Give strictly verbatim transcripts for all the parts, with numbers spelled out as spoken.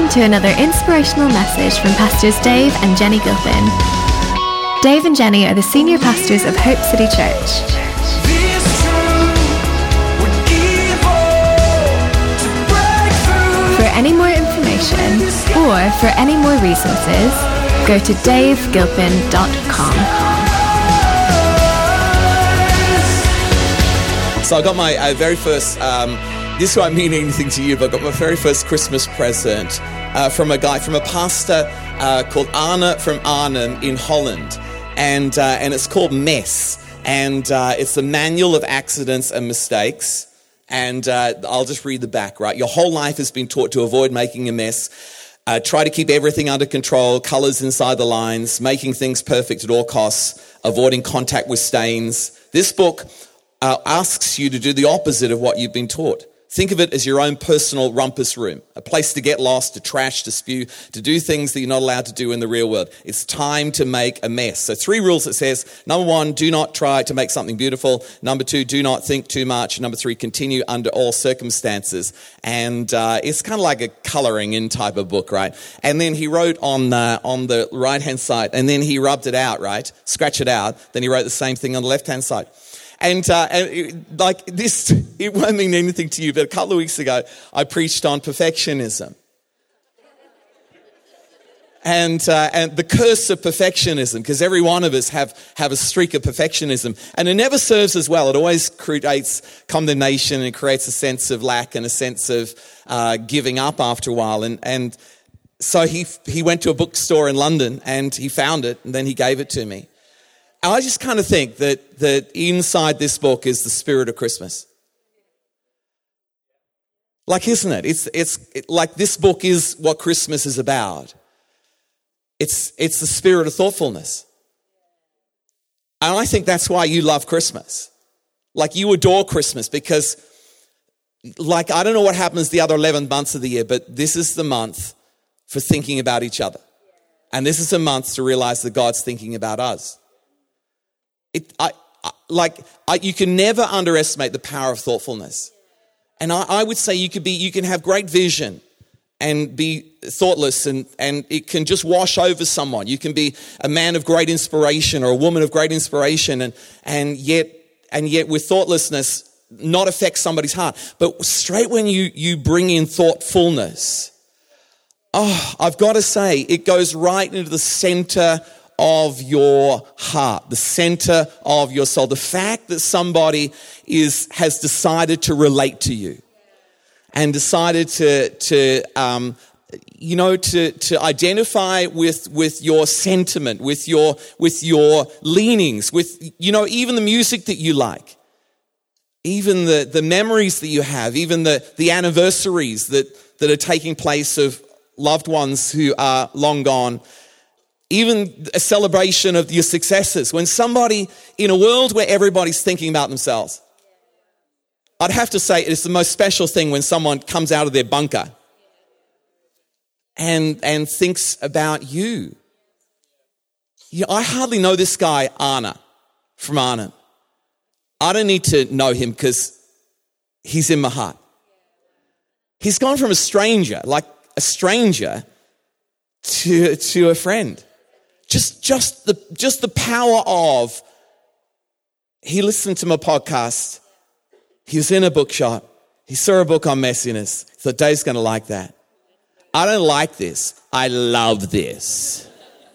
Welcome to another inspirational message from Pastors Dave and Jenny Gilpin. Dave and Jenny are the senior pastors of Hope City Church. For any more information or for any more resources, go to dave gilpin dot com. So I got my uh, very first, um, this won't mean anything to you, but I got my very first Christmas present uh, from a guy, from a pastor uh, called Arne from Arnhem in Holland. And uh, and it's called Mess. And uh, it's the Manual of Accidents and Mistakes. And uh, I'll just read the back, right? Your whole life has been taught to avoid making a mess. Uh, try to keep everything under control, colors inside the lines, making things perfect at all costs, avoiding contact with stains. This book Uh, asks you to do the opposite of what you've been taught. Think of it as your own personal rumpus room, a place to get lost, to trash, to spew, to do things that you're not allowed to do in the real world. It's time to make a mess. So three rules it says. Number one, do not try to make something beautiful. Number two, do not think too much. Number three, continue under all circumstances. And uh, it's kind of like a coloring in type of book, right? And then he wrote on the, on the right-hand side, and then he rubbed it out, right? Scratch it out. Then he wrote the same thing on the left-hand side. And, uh, and it, like this, it won't mean anything to you, but a couple of weeks ago, I preached on perfectionism. And, uh, and the curse of perfectionism, because every one of us have, have a streak of perfectionism. And it never serves us well. It always creates condemnation and creates a sense of lack and a sense of uh, giving up after a while. And, and so he, he went to a bookstore in London and he found it and then he gave it to me. I just kind of think that that inside this book is the spirit of Christmas. Like, isn't it? It's it's it, like this book is what Christmas is about. It's it's the spirit of thoughtfulness. And I think that's why you love Christmas. Like, you adore Christmas because, like, I don't know what happens the other eleven months of the year, but this is the month for thinking about each other. And this is a month to realize that God's thinking about us. It, I, I, like I, you can never underestimate the power of thoughtfulness, and I, I would say you could be, you can have great vision, and be thoughtless, and and it can just wash over someone. You can be a man of great inspiration or a woman of great inspiration, and and yet and yet with thoughtlessness not affect somebody's heart. But straight when you you bring in thoughtfulness, oh, I've got to say it goes right into the center of your heart, the center of your soul. The fact that somebody is has decided to relate to you and decided to to um, you know to to identify with with your sentiment, with your with your leanings, with you know even the music that you like, even the the memories that you have, even the the anniversaries that that are taking place of loved ones who are long gone. Even a celebration of your successes. When somebody, in a world where everybody's thinking about themselves, I'd have to say it's the most special thing when someone comes out of their bunker and and thinks about you. Yeah, I hardly know this guy, Arne, from Arnhem. I don't need to know him because he's in my heart. He's gone from a stranger, like a stranger, to, to a friend. Just, just the, just the power of, he listened to my podcast. He was in a bookshop. He saw a book on messiness. He thought, Dave's going to like that. I don't like this. I love this.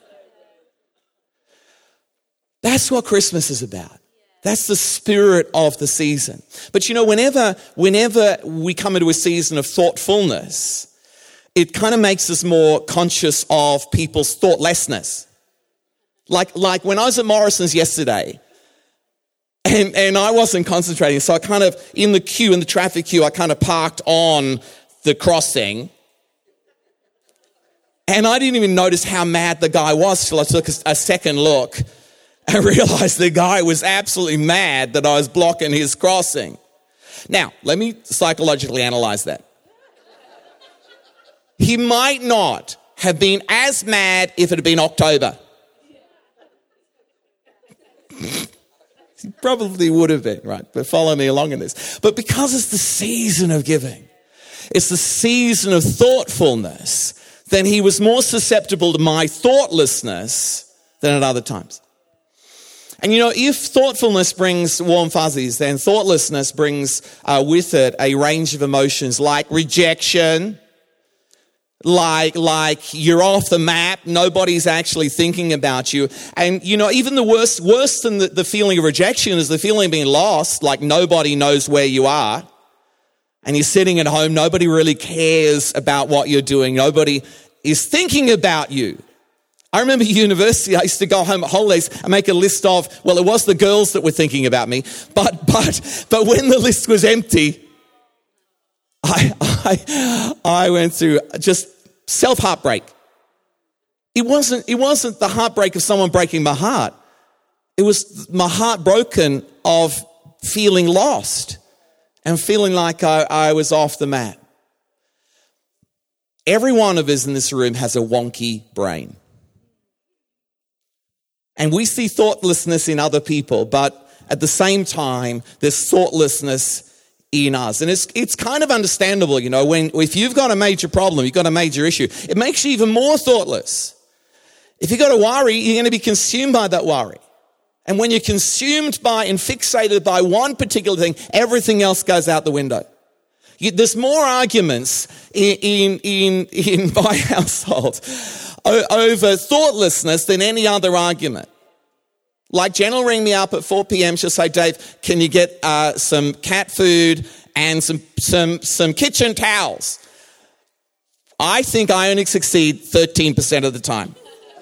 That's what Christmas is about. That's the spirit of the season. But you know, whenever, whenever we come into a season of thoughtfulness, it kind of makes us more conscious of people's thoughtlessness. Like, like when I was at Morrison's yesterday, and, and I wasn't concentrating, so I kind of, in the queue, in the traffic queue, I kind of parked on the crossing, and I didn't even notice how mad the guy was till I took a, a second look and realized the guy was absolutely mad that I was blocking his crossing. Now, let me psychologically analyze that. He might not have been as mad if it had been October. He probably would have been, right? But follow me along in this. But because it's the season of giving, it's the season of thoughtfulness, then he was more susceptible to my thoughtlessness than at other times. And you know, if thoughtfulness brings warm fuzzies, then thoughtlessness brings uh, with it a range of emotions like rejection, like like you're off the map, nobody's actually thinking about you. And you know, even the worst, worse than the, the feeling of rejection is the feeling of being lost, like nobody knows where you are. And you're sitting at home, nobody really cares about what you're doing, nobody is thinking about you. I remember at university, I used to go home at holidays and make a list of, well, it was the girls that were thinking about me, but but but when the list was empty, I I I went through just self-heartbreak. It wasn't it wasn't the heartbreak of someone breaking my heart. It was my heart broken of feeling lost and feeling like I, I was off the map. Every one of us in this room has a wonky brain. And we see thoughtlessness in other people, but at the same time, there's thoughtlessness in us. And it's it's kind of understandable, you know, when if you've got a major problem, you've got a major issue, it makes you even more thoughtless. If you've got a worry, you're going to be consumed by that worry. And when you're consumed by and fixated by one particular thing, everything else goes out the window. You, there's more arguments in, in, in, in my household over thoughtlessness than any other argument. Like Jen will ring me up at four p.m. She'll say, Dave, can you get uh, some cat food and some some some kitchen towels? I think I only succeed thirteen percent of the time.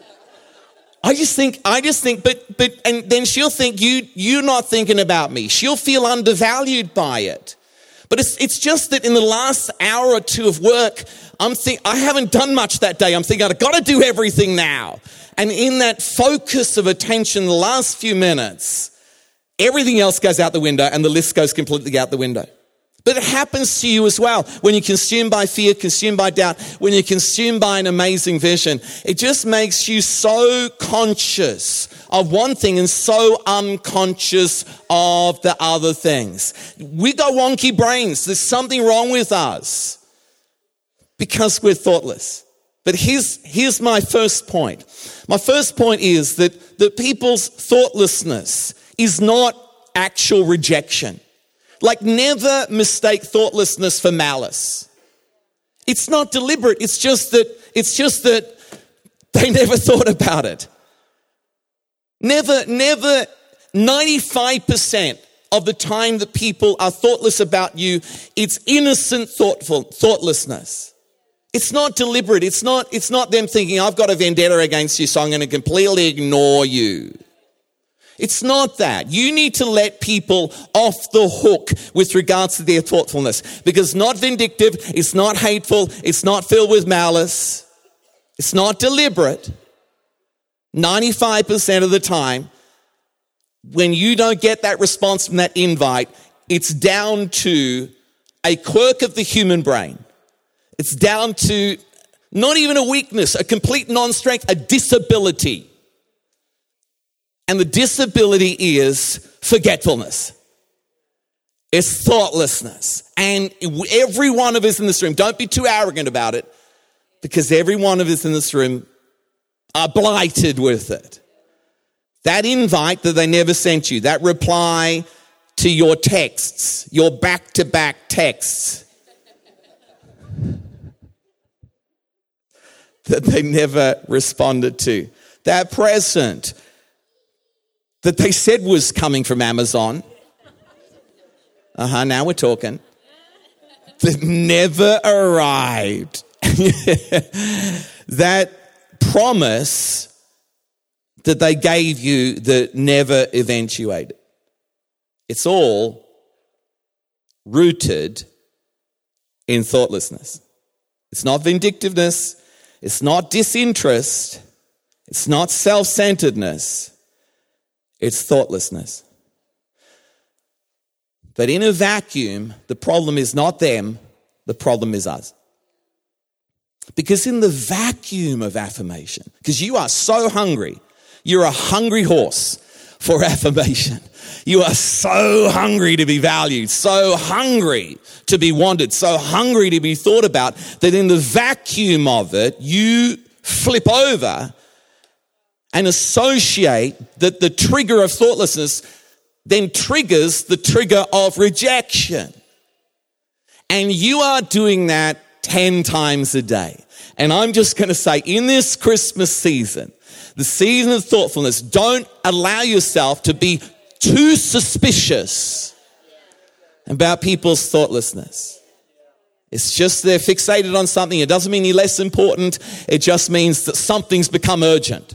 I just think, I just think, but but and then she'll think you you're not thinking about me. She'll feel undervalued by it. But it's it's just that in the last hour or two of work, I'm think I haven't done much that day. I'm thinking I've got to do everything now. And in that focus of attention, the last few minutes, everything else goes out the window and the list goes completely out the window. But it happens to you as well. When you're consumed by fear, consumed by doubt, when you're consumed by an amazing vision, it just makes you so conscious of one thing and so unconscious of the other things. We got wonky brains. There's something wrong with us because we're thoughtless. But here's, here's my first point. My first point is that, that people's thoughtlessness is not actual rejection. Like, never mistake thoughtlessness for malice. It's not deliberate. It's just that, it's just that they never thought about it. Never, never, ninety-five percent of the time that people are thoughtless about you, it's innocent thoughtful, thoughtlessness. It's not deliberate. It's not, it's not them thinking, I've got a vendetta against you, so I'm going to completely ignore you. It's not that. You need to let people off the hook with regards to their thoughtfulness, because it's not vindictive, it's not hateful, it's not filled with malice, it's not deliberate. ninety-five percent of the time, when you don't get that response from that invite, it's down to a quirk of the human brain. It's down to not even a weakness, a complete non-strength, a disability. And the disability is forgetfulness. It's thoughtlessness. And every one of us in this room, don't be too arrogant about it, because every one of us in this room are blighted with it. That invite that they never sent you, that reply to your texts, your back-to-back texts that they never responded to, that present that they said was coming from Amazon. Uh-huh, now we're talking. That never arrived. That promise that they gave you that never eventuated. It's all rooted in thoughtlessness. It's not vindictiveness. It's not disinterest. It's not self-centeredness. It's thoughtlessness. But in a vacuum, the problem is not them, the problem is us. Because in the vacuum of affirmation, because you are so hungry, you're a hungry horse for affirmation. You are so hungry to be valued, so hungry to be wanted, so hungry to be thought about, that in the vacuum of it, you flip over and associate that the trigger of thoughtlessness then triggers the trigger of rejection. And you are doing that ten times a day. And I'm just going to say, in this Christmas season, the season of thoughtfulness, don't allow yourself to be too suspicious about people's thoughtlessness. It's just they're fixated on something. It doesn't mean you're less important. It just means that something's become urgent.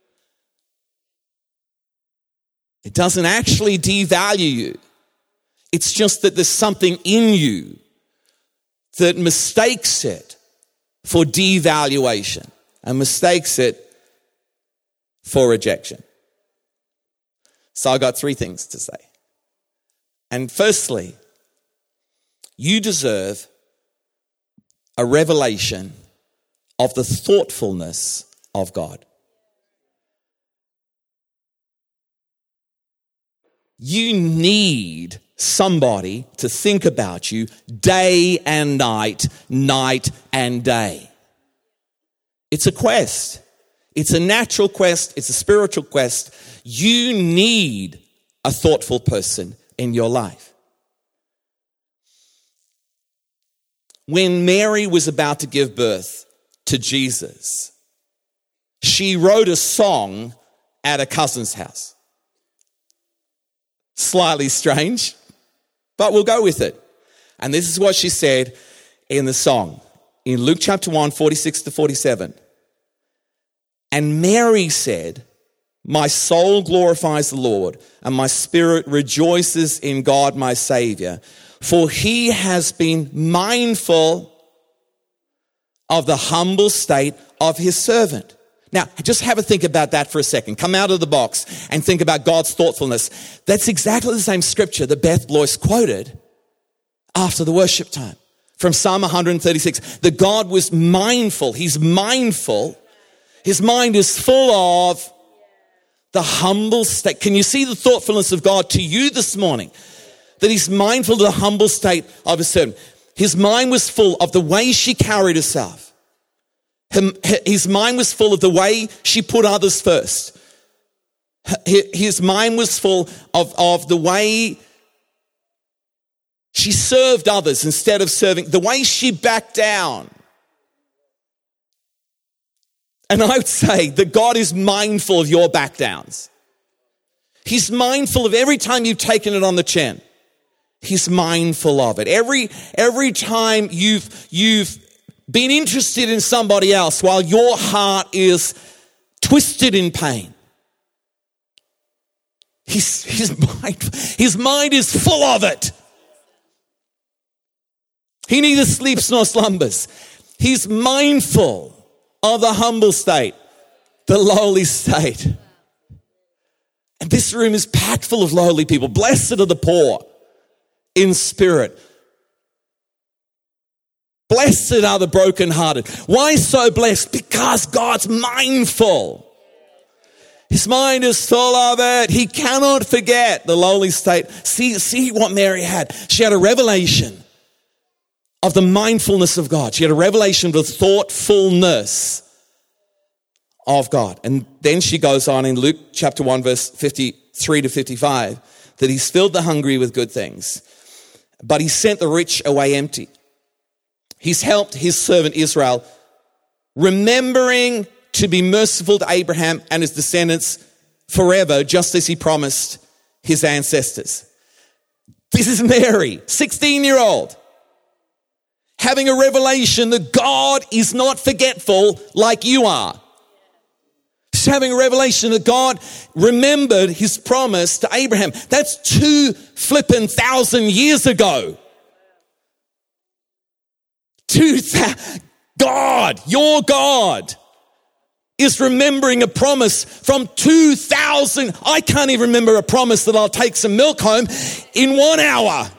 It doesn't actually devalue you. It's just that there's something in you that mistakes it for devaluation and mistakes it for rejection. So I got three things to say. And firstly, you deserve a revelation of the thoughtfulness of God. You need somebody to think about you day and night, night and day. It's a quest. It's a natural quest. It's a spiritual quest. You need a thoughtful person in your life. When Mary was about to give birth to Jesus, she wrote a song at a cousin's house. Slightly strange, but we'll go with it. And this is what she said in the song. In Luke chapter one, forty-six to forty-seven. And Mary said, "My soul glorifies the Lord, and my spirit rejoices in God my Savior, for he has been mindful of the humble state of his servant." Now, just have a think about that for a second. Come out of the box and think about God's thoughtfulness. That's exactly the same scripture that Beth Loyce quoted after the worship time from Psalm one thirty-six. That God was mindful. He's mindful. His mind is full of the humble state. Can you see the thoughtfulness of God to you this morning? That he's mindful of the humble state of his servant. His mind was full of the way she carried herself. His mind was full of the way she put others first. His mind was full of, of the way she served others instead of serving, the way she backed down. And I would say that God is mindful of your back downs. He's mindful of every time you've taken it on the chin. He's mindful of it. Every, every time you've, you've been interested in somebody else while your heart is twisted in pain. His, his, mind, his mind is full of it. He neither sleeps nor slumbers. He's mindful of the humble state, the lowly state. And this room is packed full of lowly people. Blessed are the poor in spirit. Blessed are the brokenhearted. Why so blessed? Because God's mindful. His mind is full of it. He cannot forget the lowly state. See, see what Mary had. She had a revelation of the mindfulness of God. She had a revelation of the thoughtfulness of God. And then she goes on in Luke chapter one, verse fifty-three to fifty-five, that he's filled the hungry with good things, but he sent the rich away empty. He's helped his servant Israel, remembering to be merciful to Abraham and his descendants forever, just as he promised his ancestors. This is Mary, sixteen-year-old, having a revelation that God is not forgetful like you are. She's having a revelation that God remembered his promise to Abraham. That's two flippin' thousand years ago. Two th- God, your God, is remembering a promise from two thousand. I can't even remember a promise that I'll take some milk home in one hour.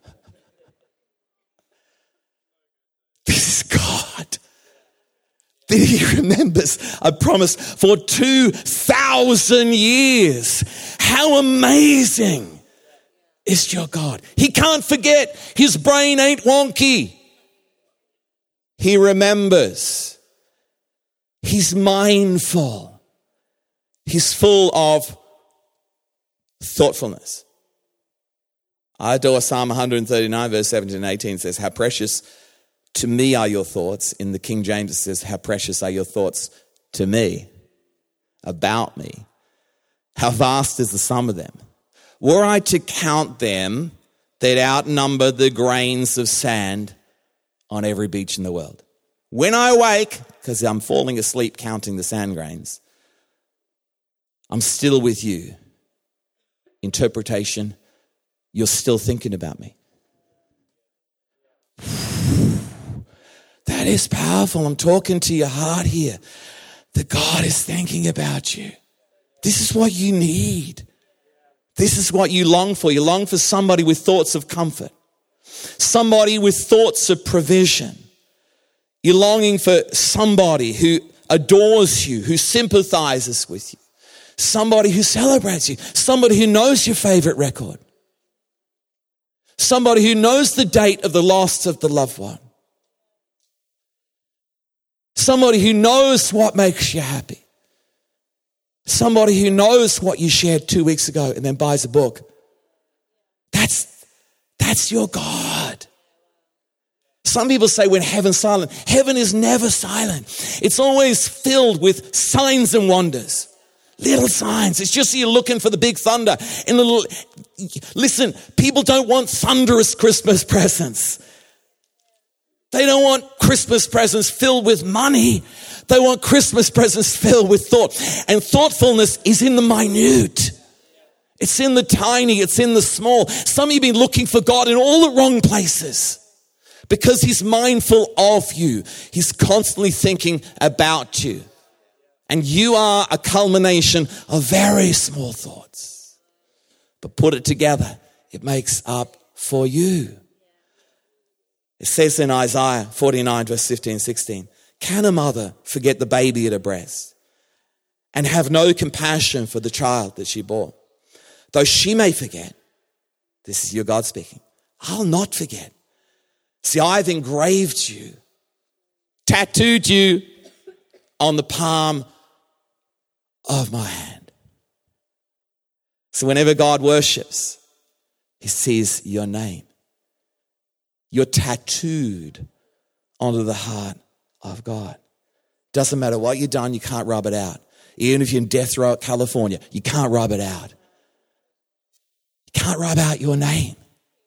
This is God. that he remembers a promise for two thousand years. How amazing is your God? He can't forget. His brain ain't wonky. He remembers. He's mindful. He's full of thoughtfulness. I adore Psalm one thirty-nine, verse seventeen and eighteen says, how precious to me are your thoughts. In the King James it says, how precious are your thoughts to me, about me. How vast is the sum of them. Were I to count them, they'd outnumber the grains of sand on every beach in the world. When I wake, because I'm falling asleep counting the sand grains, I'm still with you. Interpretation, you're still thinking about me. That is powerful. I'm talking to your heart here. That God is thinking about you. This is what you need. This is what you long for. You long for somebody with thoughts of comfort. Somebody with thoughts of provision. You're longing for somebody who adores you, who sympathizes with you. Somebody who celebrates you. Somebody who knows your favorite record. Somebody who knows the date of the loss of the loved one. Somebody who knows what makes you happy. Somebody who knows what you shared two weeks ago and then buys a book. That's, that's your God. Some people say when heaven's silent. Heaven is never silent. It's always filled with signs and wonders. Little signs. It's just you're looking for the big thunder. And little, listen, people don't want thunderous Christmas presents. They don't want Christmas presents filled with money. They want Christmas presents filled with thought. And thoughtfulness is in the minute. It's in the tiny. It's in the small. Some of you have been looking for God in all the wrong places because he's mindful of you. He's constantly thinking about you. And you are a culmination of very small thoughts. But put it together, it makes up for you. It says in Isaiah forty-nine, verse fifteen and sixteen, can a mother forget the baby at her breast and have no compassion for the child that she bore? Though she may forget, this is your God speaking, I'll not forget. See, I've engraved you, tattooed you on the palm of my hand. So whenever God worships, he sees your name. You're tattooed onto the heart of God. Doesn't matter what you've done, you can't rub it out. Even if you're in death row at California, you can't rub it out. You can't rub out your name.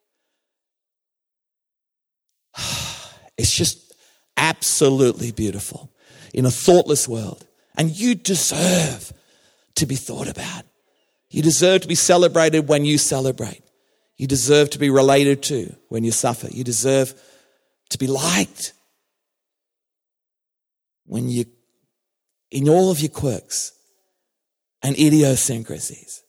It's just absolutely beautiful in a thoughtless world. And you deserve to be thought about. You deserve to be celebrated when you celebrate. You deserve to be related to when you suffer. You deserve to be liked when you, in all of your quirks and idiosyncrasies.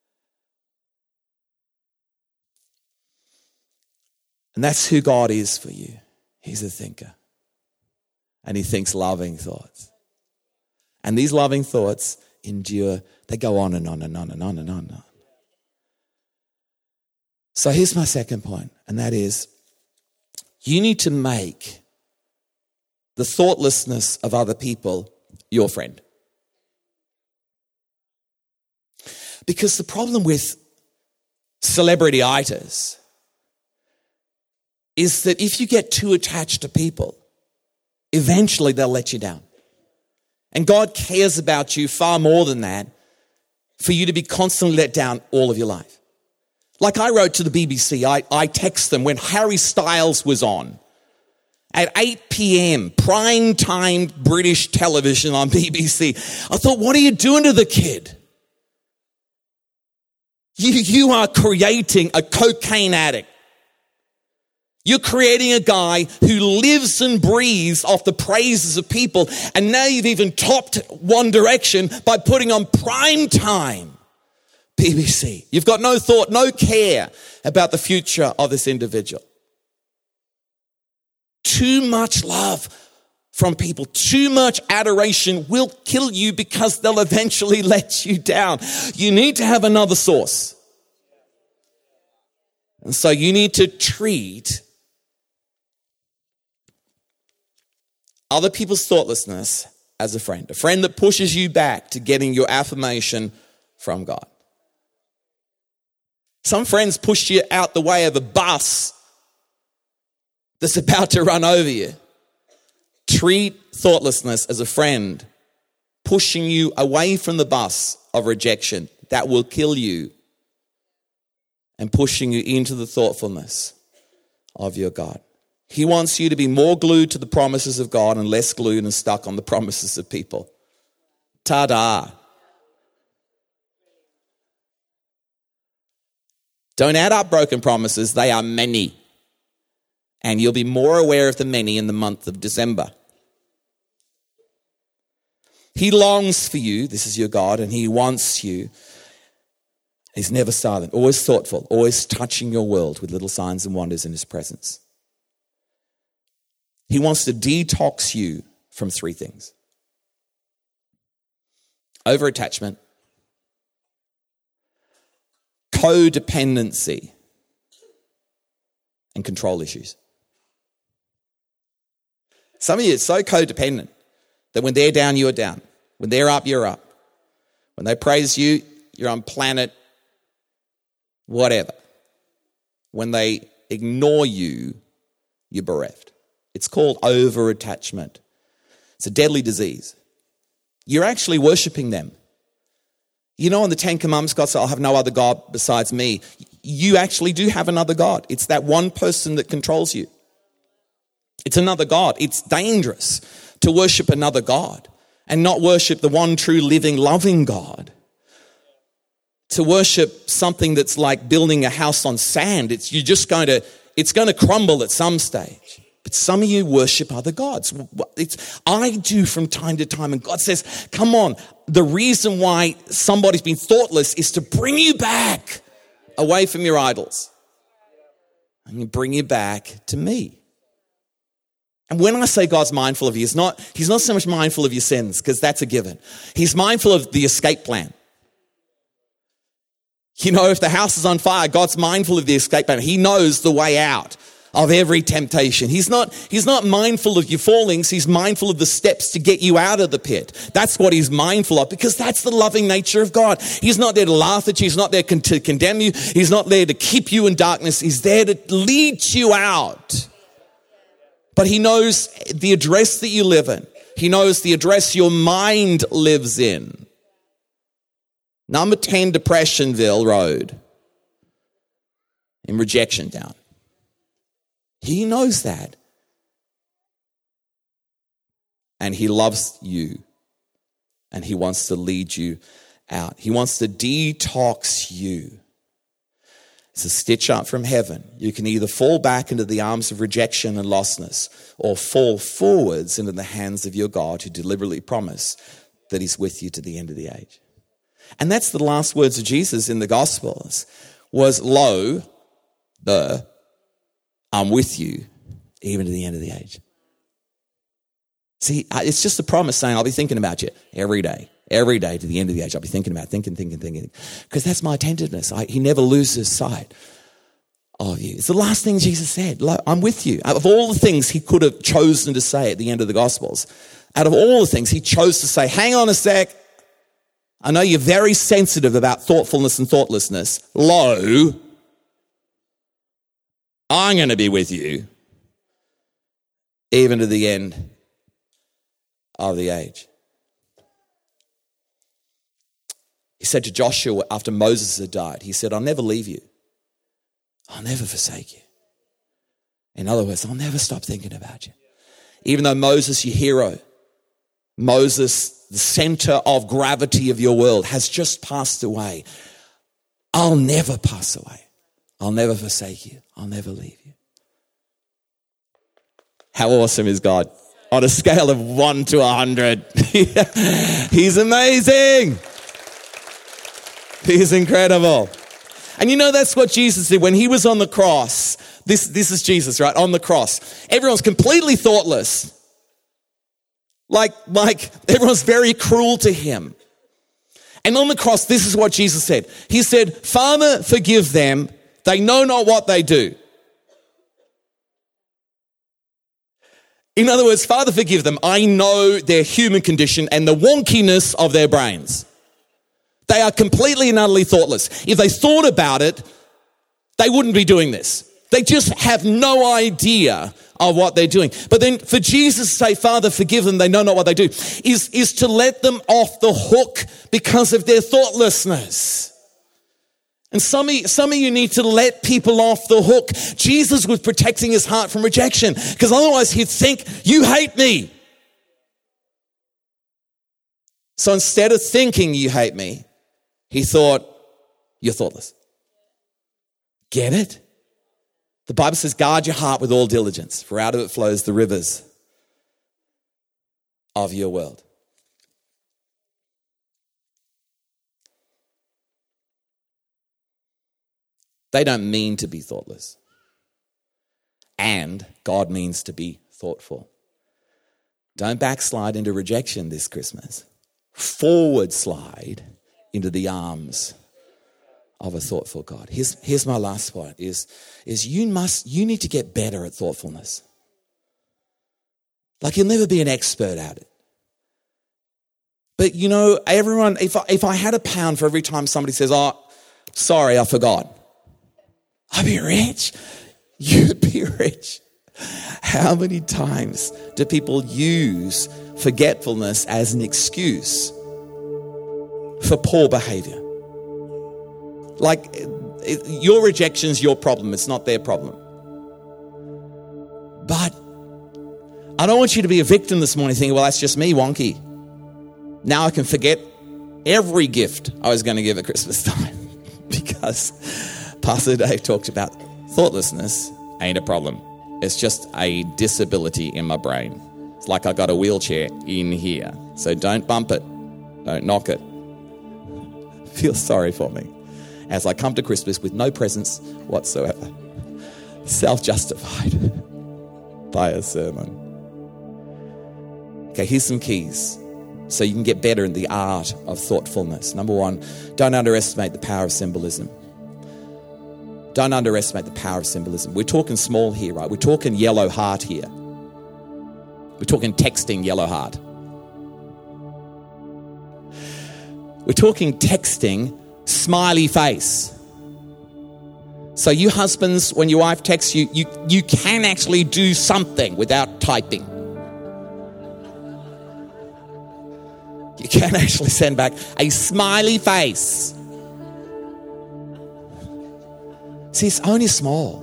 And that's who God is for you. He's a thinker. And he thinks loving thoughts. And these loving thoughts endure. They go on and on and on and on and on and on. So here's my second point, and that is you need to make the thoughtlessness of other people your friend. Because the problem with celebrity-itis is that if you get too attached to people, eventually they'll let you down. And God cares about you far more than that for you to be constantly let down all of your life. Like I wrote to the B B C, I, I text them when Harry Styles was on at eight p.m, prime time British television on B B C. I thought, what are you doing to the kid? You, you are creating a cocaine addict. You're creating a guy who lives and breathes off the praises of people. And now you've even topped One Direction by putting on prime time B B C. You've got no thought, no care about the future of this individual. Too much love from people. Too much adoration will kill you because they'll eventually let you down. You need to have another source. And so you need to treat other people's thoughtlessness as a friend, a friend that pushes you back to getting your affirmation from God. Some friends push you out the way of a bus that's about to run over you. Treat thoughtlessness as a friend, pushing you away from the bus of rejection that will kill you and pushing you into the thoughtfulness of your God. He wants you to be more glued to the promises of God and less glued and stuck on the promises of people. Ta-da. Don't add up broken promises. They are many. And you'll be more aware of the many in the month of December. He longs for you. This is your God, and he wants you. He's never silent, always thoughtful, always touching your world with little signs and wonders in his presence. He wants to detox you from three things: over-attachment, codependency, and control issues. Some of you are so codependent that when they're down, you're down. When they're up, you're up. When they praise you, you're on planet whatever. When they ignore you, you're bereft. It's called over-attachment. It's a deadly disease. You're actually worshiping them. You know, in the Ten Commandments, God said, I'll have no other God besides me. You actually do have another God. It's that one person that controls you. It's another God. It's dangerous to worship another God and not worship the one true, living, loving God. To worship something that's like building a house on sand. It's you're just going to, it's going to crumble at some stage. But some of you worship other gods. It's, I do from time to time. And God says, come on, the reason why somebody's been thoughtless is to bring you back away from your idols. And bring you back to me. And when I say God's mindful of you, it's not, he's not so much mindful of your sins, because that's a given. He's mindful of the escape plan. You know, if the house is on fire, God's mindful of the escape plan. He knows the way out of every temptation. He's not, he's not mindful of your fallings. He's mindful of the steps to get you out of the pit. That's what he's mindful of, because that's the loving nature of God. He's not there to laugh at you. He's not there to condemn you. He's not there to keep you in darkness. He's there to lead you out. But he knows the address that you live in. He knows the address your mind lives in. Number ten, Depressionville Road in Rejection Town. He knows that. And he loves you. And he wants to lead you out. He wants to detox you. It's a stitch up from heaven. You can either fall back into the arms of rejection and lostness, or fall forwards into the hands of your God, who deliberately promised that he's with you to the end of the age. And that's the last words of Jesus in the Gospels, was, lo, the, I'm with you even to the end of the age. See, it's just a promise saying, I'll be thinking about you every day, every day to the end of the age. I'll be thinking about, thinking, thinking, thinking. Because that's my attentiveness. I, he never loses sight of you. It's the last thing Jesus said. I'm with you. Out of all the things he could have chosen to say at the end of the Gospels, out of all the things he chose to say, hang on a sec. I know you're very sensitive about thoughtfulness and thoughtlessness. Lo, I'm going to be with you even to the end of the age. He said to Joshua after Moses had died, he said, I'll never leave you. I'll never forsake you. In other words, I'll never stop thinking about you. Even though Moses, your hero, Moses, the center of gravity of your world, has just passed away, I'll never pass away. I'll never forsake you. I'll never leave you. How awesome is God? On a scale of one to a hundred. He's amazing. He's incredible. And you know, that's what Jesus did when he was on the cross. This, this is Jesus, right? On the cross. Everyone's completely thoughtless. Like, like everyone's very cruel to him. And on the cross, this is what Jesus said. He said, Father, forgive them. They know not what they do. In other words, Father, forgive them. I know their human condition and the wonkiness of their brains. They are completely and utterly thoughtless. If they thought about it, they wouldn't be doing this. They just have no idea of what they're doing. But then for Jesus to say, Father, forgive them, they know not what they do, is, is to let them off the hook because of their thoughtlessness. And some of, you, some of you need to let people off the hook. Jesus was protecting his heart from rejection because otherwise he'd think, you hate me. So instead of thinking you hate me, he thought, you're thoughtless. Get it? The Bible says, guard your heart with all diligence, for out of it flows the rivers of your world. They don't mean to be thoughtless. And God means to be thoughtful. Don't backslide into rejection this Christmas. Forward slide into the arms of a thoughtful God. Here's, here's my last point is, is you must, you need to get better at thoughtfulness. Like you'll never be an expert at it. But you know, everyone, if I, if I had a pound for every time somebody says, oh, sorry, I forgot. I'd be rich. You'd be rich. How many times do people use forgetfulness as an excuse for poor behavior? Like, your rejection's your problem. It's not their problem. But I don't want you to be a victim this morning thinking, well, that's just me, wonky. Now I can forget every gift I was going to give at Christmas time because Pastor Dave talked about thoughtlessness ain't a problem. It's just a disability in my brain. It's like I got a wheelchair in here. So don't bump it. Don't knock it. Feel sorry for me as I come to Christmas with no presents whatsoever. Self-justified by a sermon. Okay, here's some keys so you can get better in the art of thoughtfulness. Number one, don't underestimate the power of symbolism. Don't underestimate the power of symbolism. We're talking small here, right? We're talking yellow heart here. We're talking texting yellow heart. We're talking texting smiley face. So you husbands, when your wife texts you, you, you can actually do something without typing. You can actually send back a smiley face. See, it's only small.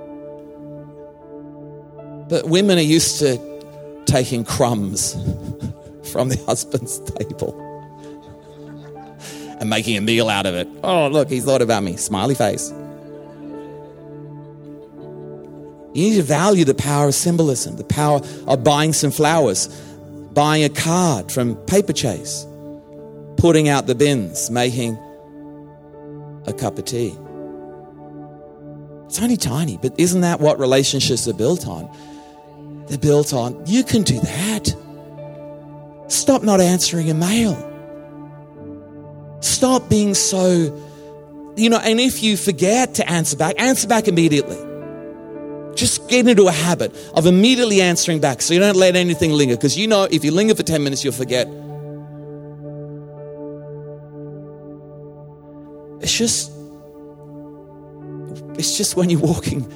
But women are used to taking crumbs from the husband's table and making a meal out of it. Oh, look, he thought about me. Smiley face. You need to value the power of symbolism, the power of buying some flowers, buying a card from Paper Chase, putting out the bins, making a cup of tea. It's only tiny, but isn't that what relationships are built on? They're built on, you can do that. Stop not answering a mail. Stop being so, you know, and if you forget to answer back, answer back immediately. Just get into a habit of immediately answering back so you don't let anything linger. Because you know if you linger for ten minutes, you'll forget. It's just, it's just when you're walking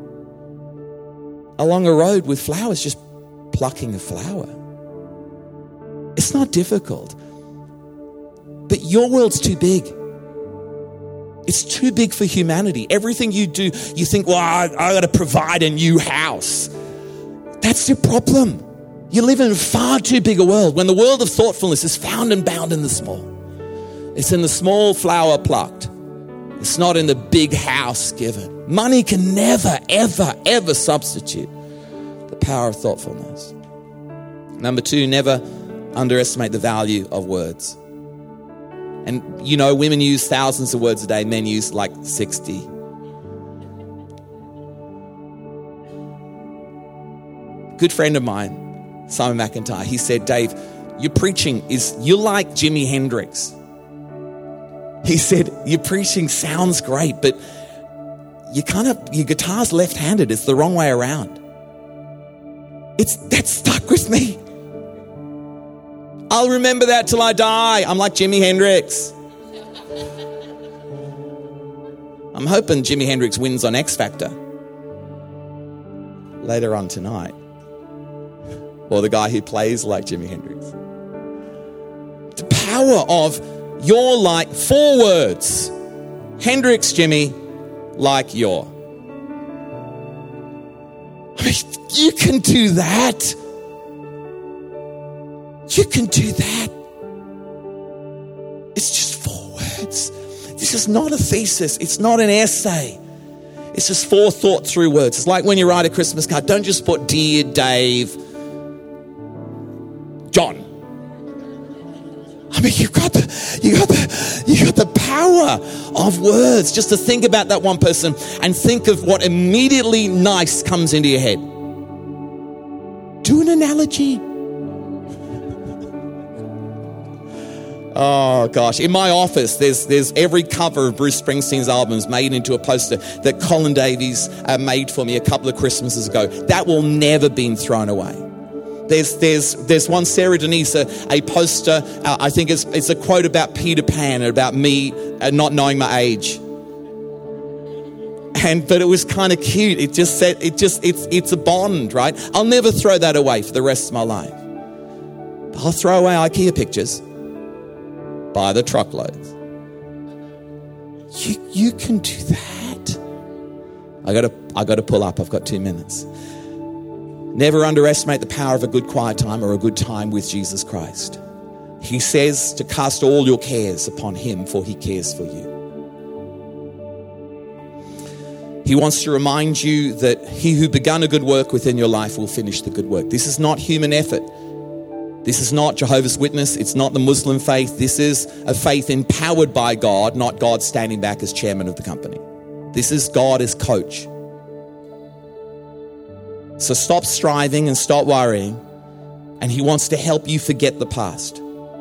along a road with flowers, just plucking a flower. It's not difficult. But your world's too big. It's too big for humanity. Everything you do, you think, well, I, I got to provide a new house. That's your problem. You live in a far too big a world when the world of thoughtfulness is found and bound in the small. It's in the small flower plucked. It's not in the big house given. Money can never, ever, ever substitute the power of thoughtfulness. Number two, never underestimate the value of words. And, you know, women use thousands of words a day. Men use like sixty. Good friend of mine Simon McIntyre. He said, Dave, your preaching is, you're like Jimi Hendrix. He said, your preaching sounds great, but you kind of, your guitar's left-handed. It's the wrong way around. It's, that stuck with me. I'll remember that till I die. I'm like Jimi Hendrix. I'm hoping Jimi Hendrix wins on X Factor later on tonight. Or the guy who plays like Jimi Hendrix. The power of you're like four words. Hendrix, Jimmy, like your. I mean, you can do that. You can do that. It's just four words. This is not a thesis. It's not an essay. It's just four thought through words. It's like when you write a Christmas card. Don't just put Dear Dave, John. I mean, you've got the, you got the, you got the power of words just to think about that one person and think of what immediately nice comes into your head. Do an analogy. Oh gosh, in my office, there's there's every cover of Bruce Springsteen's albums made into a poster that Colin Davies uh, made for me a couple of Christmases ago. That will never been thrown away. There's there's there's one Sarah Denise, a, a poster. Uh, I think it's it's a quote about Peter Pan and about me uh, not knowing my age. And but it was kind of cute. It just said it just it's it's a bond, right? I'll never throw that away for the rest of my life. I'll throw away IKEA pictures by the truckloads. You you can do that. I gotta I gotta pull up. I've got two minutes. Never underestimate the power of a good quiet time or a good time with Jesus Christ. He says to cast all your cares upon him, for he cares for you. He wants to remind you that he who begun a good work within your life will finish the good work. This is not human effort. This is not Jehovah's Witness. It's not the Muslim faith. This is a faith empowered by God, not God standing back as chairman of the company. This is God as coach. So stop striving and stop worrying. And he wants to help you forget the past.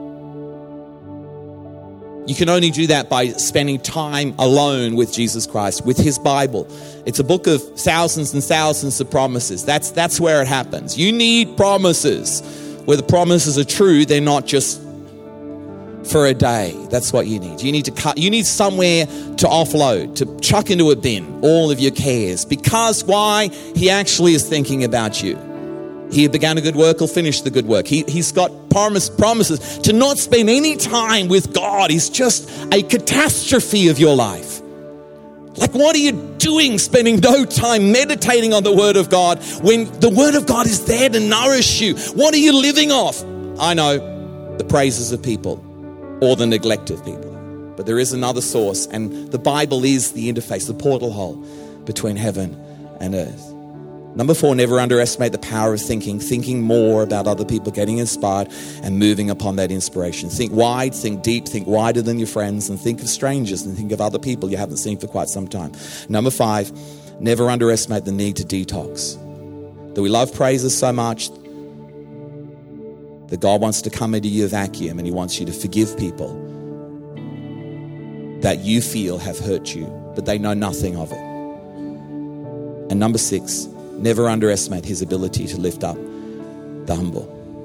You can only do that by spending time alone with Jesus Christ, with his Bible. It's a book of thousands and thousands of promises. That's, that's where it happens. You need promises. Where the promises are true, they're not just for a day. That's what you need. You need to cut, you need somewhere to offload, to chuck into a bin all of your cares. Because why? He actually is thinking about you. He who began a good work will finish the good work. He, he's got promise, promises to not spend any time with God. Is just a catastrophe of your life. Like, what are you doing spending no time meditating on the Word of God when the Word of God is there to nourish you? What are you living off? I know, the praises of people or the neglect of people. But there is another source, and the Bible is the interface, the portal hole between heaven and earth. Number four, never underestimate the power of thinking, thinking more about other people, getting inspired and moving upon that inspiration. Think wide, think deep, think wider than your friends, and think of strangers and think of other people you haven't seen for quite some time. Number five, never underestimate the need to detox. That we love praises so much that God wants to come into your vacuum and he wants you to forgive people that you feel have hurt you, but they know nothing of it. And number six, never underestimate his ability to lift up the humble.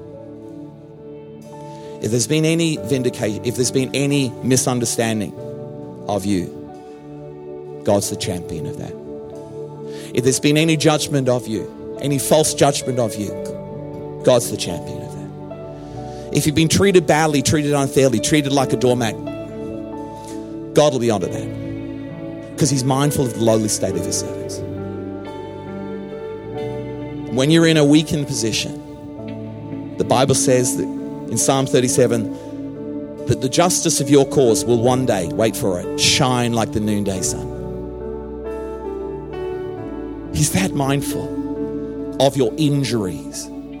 If there's been any vindication, if there's been any misunderstanding of you, God's the champion of that. If there's been any judgment of you, any false judgment of you, God's the champion of that. If you've been treated badly, treated unfairly, treated like a doormat, God will be onto that. Because he's mindful of the lowly state of his servants. When you're in a weakened position, the Bible says that in Psalm thirty-seven, that the justice of your cause will one day, wait for it, shine like the noonday sun. He's that mindful of your injuries.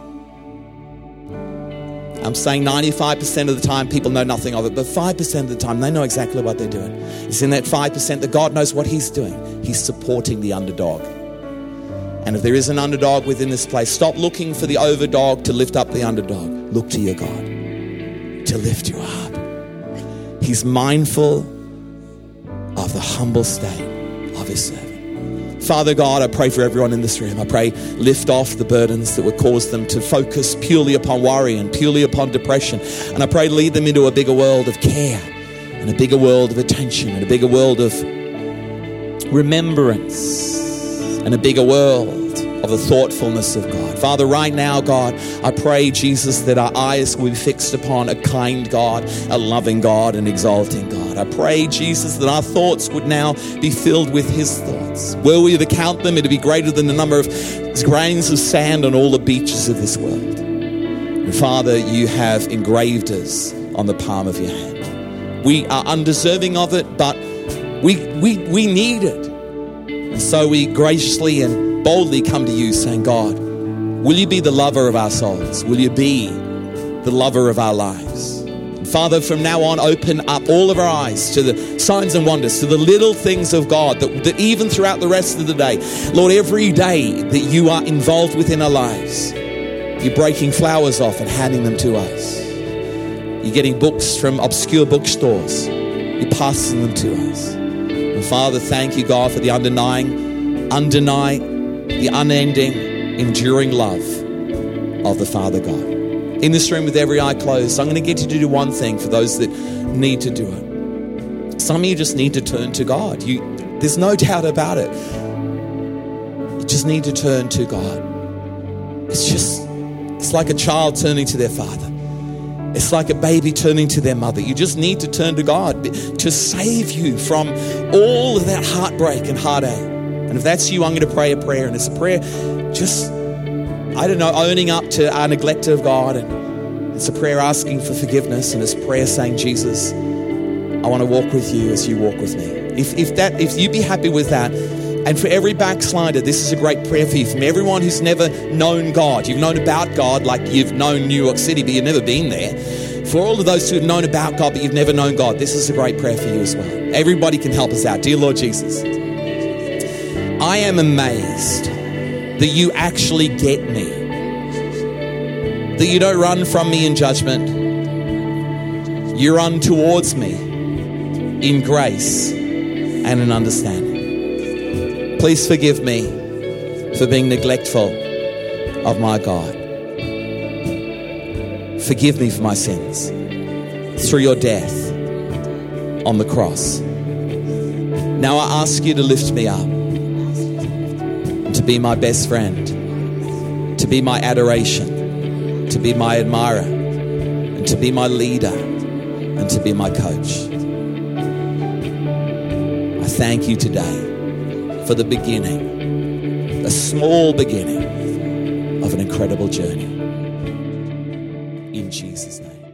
I'm saying ninety-five percent of the time people know nothing of it, but five percent of the time they know exactly what they're doing. It's in that five percent that God knows what he's doing. He's supporting the underdog. And if there is an underdog within this place, stop looking for the overdog to lift up the underdog. Look to your God to lift you up. He's mindful of the humble state of his servant. Father God, I pray for everyone in this room. I pray lift off the burdens that would cause them to focus purely upon worry and purely upon depression. And I pray lead them into a bigger world of care and a bigger world of attention and a bigger world of remembrance and a bigger world of the thoughtfulness of God. Father, right now, God, I pray, Jesus, that our eyes will be fixed upon a kind God, a loving God, an exalting God. I pray, Jesus, that our thoughts would now be filled with his thoughts. Were we to count them, it would be greater than the number of grains of sand on all the beaches of this world. And Father, you have engraved us on the palm of your hand. We are undeserving of it, but we, we, we need it. And so we graciously and boldly come to you saying, God, will you be the lover of our souls? Will you be the lover of our lives? And Father, from now on, open up all of our eyes to the signs and wonders, to the little things of God, that, that even throughout the rest of the day, Lord, every day that you are involved within our lives, you're breaking flowers off and handing them to us. You're getting books from obscure bookstores. You're passing them to us. And Father, thank you, God, for the undenying, undeny, the unending, enduring love of the Father God. In this room with every eye closed, I'm going to get you to do one thing for those that need to do it. Some of you just need to turn to God. You, there's no doubt about it. You just need to turn to God. It's just, it's like a child turning to their father. It's like a baby turning to their mother. You just need to turn to God to save you from all of that heartbreak and heartache. And if that's you, I'm going to pray a prayer. And it's a prayer just, I don't know, owning up to our neglect of God. And it's a prayer asking for forgiveness. And it's a prayer saying, Jesus, I want to walk with you as you walk with me. If, if, that, if you'd be happy with that, and for every backslider, this is a great prayer for you. From everyone who's never known God, you've known about God like you've known New York City, but you've never been there. For all of those who have known about God, but you've never known God, this is a great prayer for you as well. Everybody can help us out. Dear Lord Jesus, I am amazed that you actually get me. That you don't run from me in judgment. You run towards me in grace and in understanding. Please forgive me for being neglectful of my God. Forgive me for my sins through your death on the cross. Now I ask you to lift me up and to be my best friend, to be my adoration, to be my admirer, and to be my leader, and to be my coach. I thank you today for the beginning, a small beginning of an incredible journey. In Jesus' name.